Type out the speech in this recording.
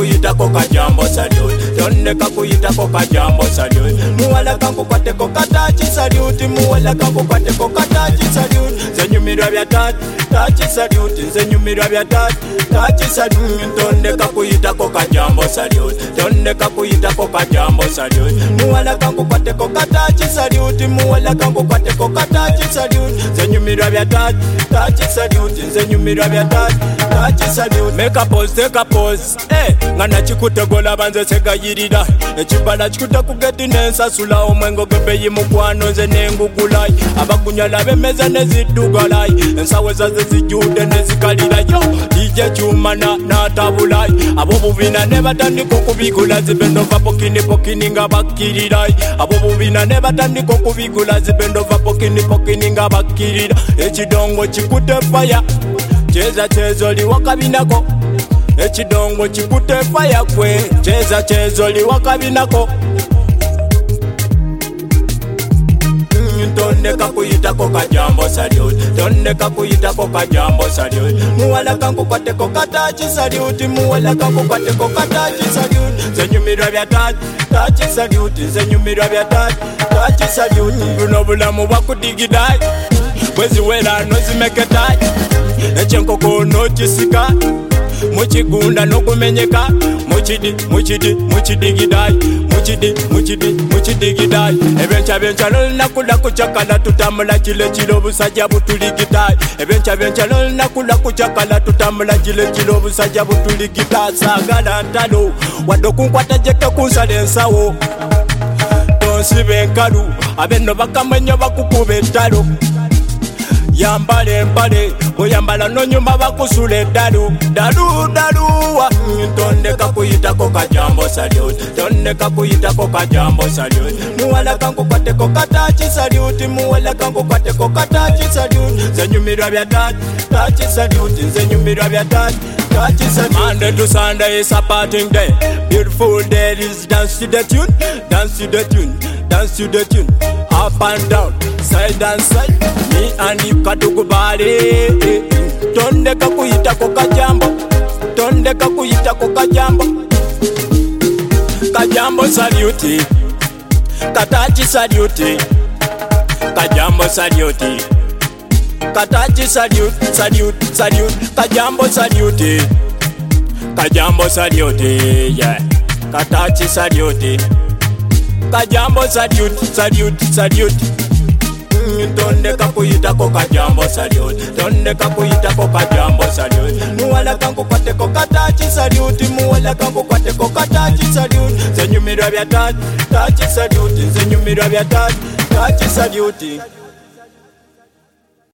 kakuyitako kajambo salute, tondeka kuyitako kajambo salute. Muwala kankukwateko katachi salute, muwala kankukwateko katachi salute. Zenyumirwa bya tachi salute, zenyumirwa bya tachi salute. Tondeka kuyitako kajambo salute, tondeka kuyitako kajambo salute. Muwala kankukwateko katachi salute, muwala kankukwateko katachi salute. Zenyumirwa bya tachi salute, zenyumirwa bya tachi salute. Make a pose, take a pose. Ngana chikutegola banze segayirira. Echibala chikutakugeti nensasula omwengo gebeyi mukwano nze nengugulai. Abakunyala bemeza nezidugalai. Ensawe zaze zijude nezikalirayo. DJ Chuma natabulai. Abo bubina nebatandika okubigula zibendo va pokini nga bakirirai. Abo bubina nebatandika okubigula zibendo va pokini nga bakirira. Ekidongo chikute fire. Cheza oli wakabinako. Ekidongo chikute fire kwe. Cheza oli wakabinako. Tondeka kuyitako kajambo salute, tondeka kuyitako kajambo salute. Muwala kankukwateko katachi salute, muwala kankukwateko katachi salute. Zenyumirwa bya tachi salute, zenyumirwa bya tachi salute. Buno bulamu bwakudigidai, bweziwera nozimeketai. Ekyenkoko nokisika, mukigunda nokumenyeka. Mukidigidai, mukidigidai. Ebencha lolinakuda kuchakala tutamula kilo obusajja butuligitai. Ebencha lolinakuda kuchakala tutamula kilo obusajja butuligitai. Sagala ntalo wadde okunkwata jeke kunsala ensawo. Tonsiba enkalu abenno bakamwenyo bakukuba ettalo. Yambale empale, oyambala nonyumba bakusula eddalu. Daluwa. Tondeka kuyitako kajambo salute, tondeka kuyitako kajambo salute. Muwala kankukwateko katachi salute, muwala kankukwateko katachi salute. Zenyumirwa bya tachi salute, zenyumirwa bya tachi salute. Monday to Sunday is a partying day. Beautiful day is dance to the tune, dance to the tune, dance to the tune. Up and down, side and side. Me and you katukubali. Tondeka kuyitako kajambo, tondeka kuyitako kajambo. Kajambo salute, katachi salute. Kajambo salute, katachi salute. Kajambo salute, kajambo salute. Yeah, katachi salute. Kajambo salute. Tondeka kuyitako kajambo salute, tondeka kuyitako kajambo salute. Muwala kankukwateko katachi salute, muwala kankukwateko katachi salute. Zenyumirwa bya tachi salute, zenyumirwa bya tachi salute.